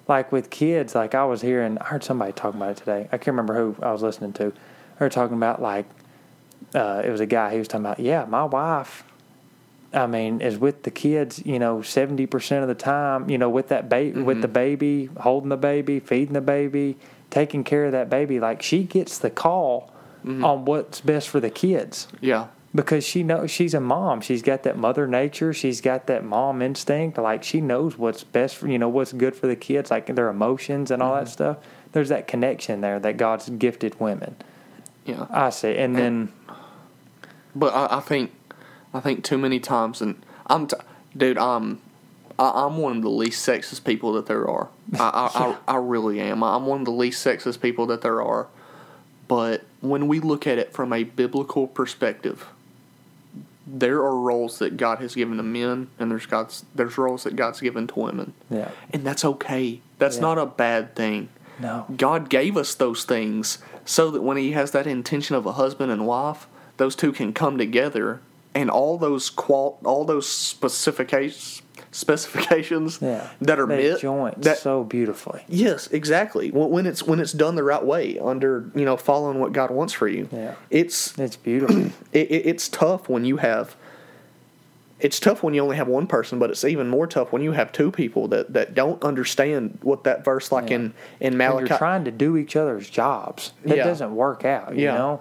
like with kids, like I was hearing, I heard somebody talking about it today. I can't remember who I was listening to. They were talking about like, uh, it was a guy, he was talking about, yeah, my wife, I mean, is with the kids, you know, seventy percent of the time, you know, with that baby, mm-hmm. with the baby, holding the baby, feeding the baby, taking care of that baby. Like, she gets the call mm-hmm. on what's best for the kids. Yeah. Because she knows she's a mom. She's got that mother nature. She's got that mom instinct. Like, she knows what's best for, you know, what's good for the kids, like their emotions and all mm-hmm. that stuff. There's that connection there that God's gifted women. Yeah. I see. And, and then. But I, I think. I think too many times, and I'm, t- dude, I'm, I, I'm one of the least sexist people that there are. I, I, I, I really am. I'm one of the least sexist people that there are. But when we look at it from a biblical perspective, there are roles that God has given to men, and there's God's, there's roles that God's given to women. Yeah. And that's okay. That's yeah. not a bad thing. No. God gave us those things so that when He has that intention of a husband and wife, those two can come together. And all those qual, all those specifications, specifications yeah. that are they met, joint that, so beautifully. Yes, exactly. When it's when it's done the right way, under you know following what God wants for you. Yeah, it's it's beautiful. it, it, it's tough when you have. It's tough when you only have one person, but it's even more tough when you have two people that, that don't understand what that verse like yeah. in in Malachi. When you're trying to do each other's jobs, it yeah. doesn't work out. You yeah. know,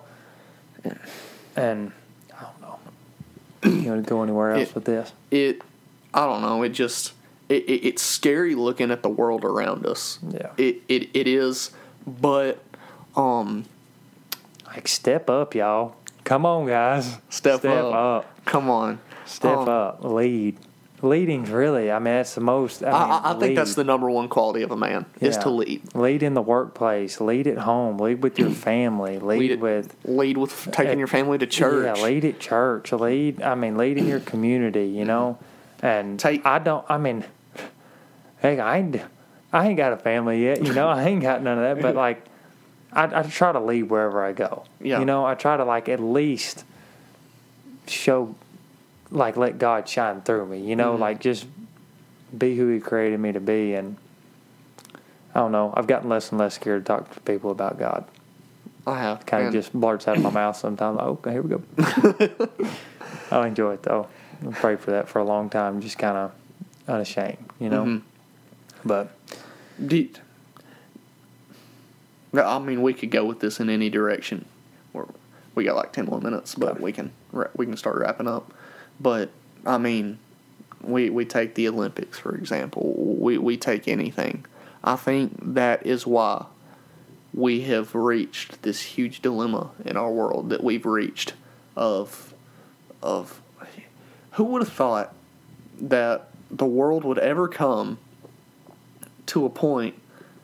and. You want to go anywhere else it, with this? It, I don't know. It just, it, it, it's scary looking at the world around us. Yeah. It, it, it is, but, um. Like, step up, y'all. Come on, guys. Step, step up. up. Come on. Step um, up. Lead. Leading's really, I mean, that's the most. I, I, mean, I think lead. that's the number one quality of a man, yeah. is to lead. Lead in the workplace. Lead at home. Lead with your family. Lead, lead at, with. Lead with taking at, your family to church. Yeah, lead at church. Lead, I mean, lead in your community, you know? And Take, I don't, I mean, hey, I ain't, I ain't got a family yet, you know? I ain't got none of that, but, like, I, I try to lead wherever I go. Yeah. You know, I try to, like, at least show, like, let God shine through me, you know? Mm-hmm. Like, just be who He created me to be. And I don't know, I've gotten less and less scared to talk to people about God. I have. Kind of just blurts out of my mouth sometimes. Like, okay, here we go. I enjoy it, though. I prayed for that for a long time, just kind of unashamed, you know? Mm-hmm. But. Did, I mean, we could go with this in any direction. We're, we got like ten more minutes, but we can we can start wrapping up. But, I mean, we we take the Olympics, for example. We, we take anything. I think that is why we have reached this huge dilemma in our world that we've reached of, of who would have thought that the world would ever come to a point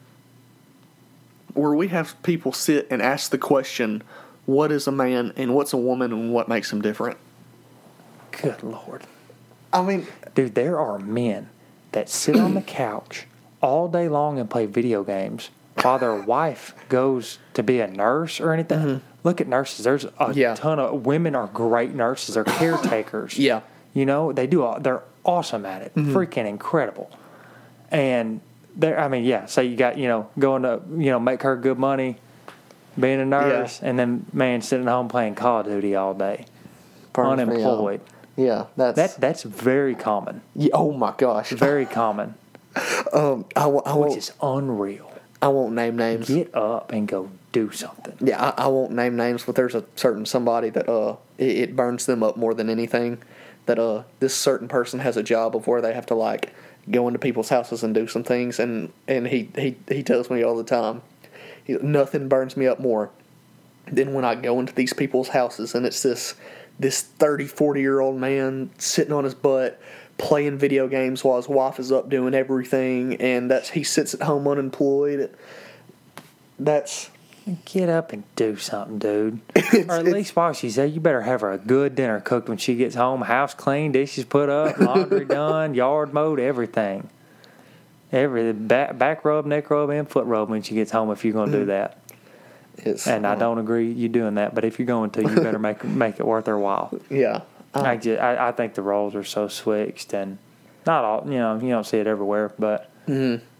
where we have people sit and ask the question, what is a man and what's a woman and what makes them different? Good Lord. I mean, dude, there are men that sit on the couch all day long and play video games while their wife goes to be a nurse or anything. Mm-hmm. Look at nurses. There's a yeah. ton of women are great nurses. They're caretakers. Yeah. You know, they do. All, they're awesome at it. Mm-hmm. Freaking incredible. And there, I mean, yeah. So you got, you know, going to, you know, make her good money, being a nurse, yeah. and then man sitting at home playing Call of Duty all day, Burns unemployed. Yeah, that's that. That's very common. Yeah, oh my gosh, very common. um, I, I which is unreal. I won't name names. Get up and go do something. Yeah, I, I won't name names, but there's a certain somebody that uh, it, it burns them up more than anything. That uh, this certain person has a job of where they have to like go into people's houses and do some things, and and he he he tells me all the time, he, nothing burns me up more than when I go into these people's houses and it's this this thirty, forty year old man sitting on his butt playing video games while his wife is up doing everything, and that's he sits at home unemployed. That's get up and do something, dude. Or at least while she's there, you better have her a good dinner cooked when she gets home, house clean, dishes put up, laundry done, yard mowed, everything. Every back, back rub, neck rub, and foot rub when she gets home if you're going to do that. It's, and I don't agree you doing that, but if you're going to, you better make make it worth her while. Yeah. Um, I, just, I, I think the roles are so switched, and not all, you know, you don't see it everywhere, but mm-hmm.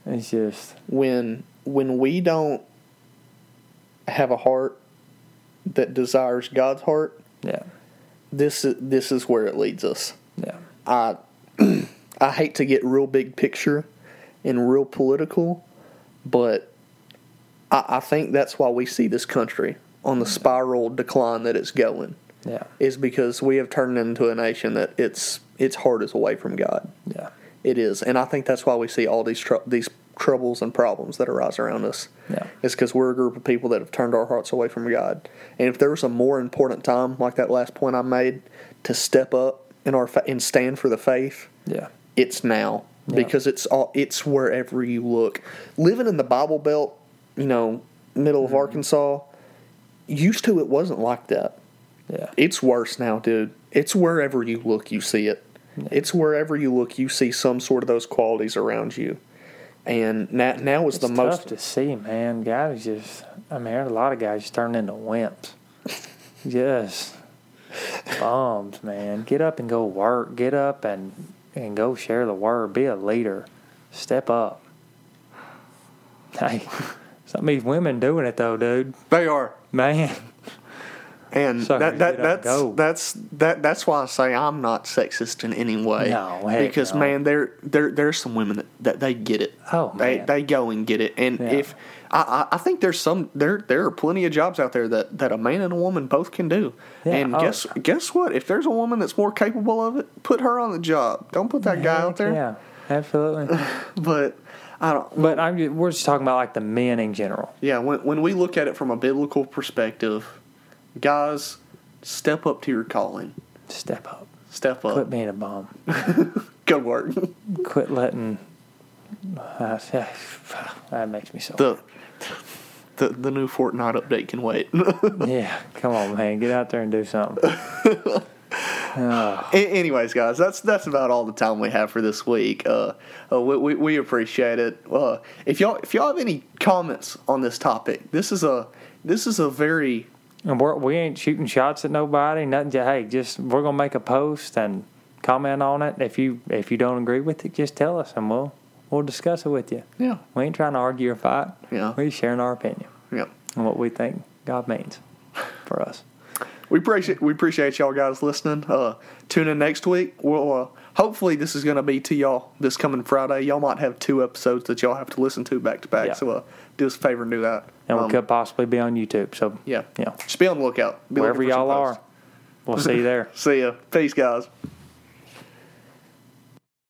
It's just when when we don't have a heart that desires God's heart, yeah, this is this is where it leads us. yeah, I I hate to get real big picture and real political, but I, I think that's why we see this country on the spiral decline that it's going. yeah, Is because we have turned into a nation that its its heart is away from God. yeah, It is, and I think that's why we see all these tr- these troubles and problems that arise around us. yeah, It's because we're a group of people that have turned our hearts away from God. And if there was a more important time, like that last point I made, to step up in our fa- and stand for the faith, yeah, it's now. Yeah. Because it's all it's wherever you look. Living in the Bible Belt, you know, middle of Mm-hmm. Arkansas, used to it wasn't like that. yeah. It's worse now, dude. It's wherever you look, you see it. Yeah. It's wherever you look, you see some sort of those qualities around you. And now, now is It's the tough most. to see, man. Guys just, I mean, a lot of guys just turn into wimps. Just bums, man. Get up and go work. Get up and, and go share the word. Be a leader. Step up. Hey, some of these women doing it, though, dude. They are. Man. And Sorry, that, that get up and that's go. that's that that's why I say I'm not sexist in any way. No, heck because no. man, there there there's some women that, that they get it. Oh, they man. they go and get it. And Yeah. if I, I I think there's some there there are plenty of jobs out there that, that a man and a woman both can do. Yeah, and oh. guess guess what? If there's a woman that's more capable of it, put her on the job. Don't put that guy out there. Yeah, absolutely. But I don't. But I'm just, we're just talking about, like, the men in general. Yeah, when when we look at it from a biblical perspective, guys, step up to your calling. Step up. Step up. Quit being a bum. Good work. Quit letting. Uh, that makes me so. The the the new Fortnite update can wait. Yeah, come on, man, get out there and do something. Oh, A- Anyways, guys, that's that's about all the time we have for this week. Uh, uh, we, we we appreciate it. Uh, if y'all if y'all have any comments on this topic, this is a this is a very and we're, we ain't shooting shots at nobody. Nothing. Just, hey, just we're gonna make a post and comment on it. If you if you don't agree with it, just tell us and we'll we'll discuss it with you. yeah We ain't trying to argue or fight. Yeah. We're just sharing our opinion yeah. and what we think God means for us. We appreciate we appreciate y'all guys listening. Uh, tune in next week. We'll uh, hopefully this is going to be to y'all this coming Friday. Y'all might have two episodes that y'all have to listen to back to back. Yeah. So uh, do us a favor and do that. And we Um, could possibly be on YouTube. So yeah, you know, just be on the lookout. Be wherever looking for some y'all posts. are, we'll see you there. See ya. Peace, guys.